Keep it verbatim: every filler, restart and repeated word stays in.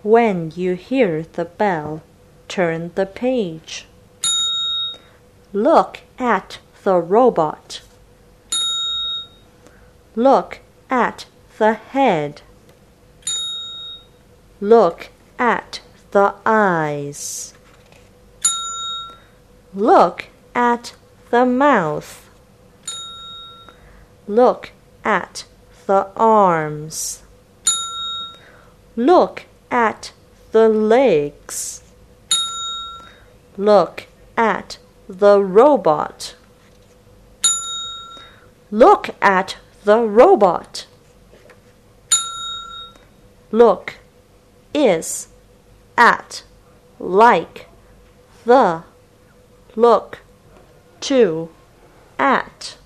When you hear the bell, turn the page. Look at the robot. Look at the head. Look at the eyes. Look at the mouth. Look at the arms. Look at the legs. Look at the robot. Look at the robot. Look is at, like, the. Look to, at.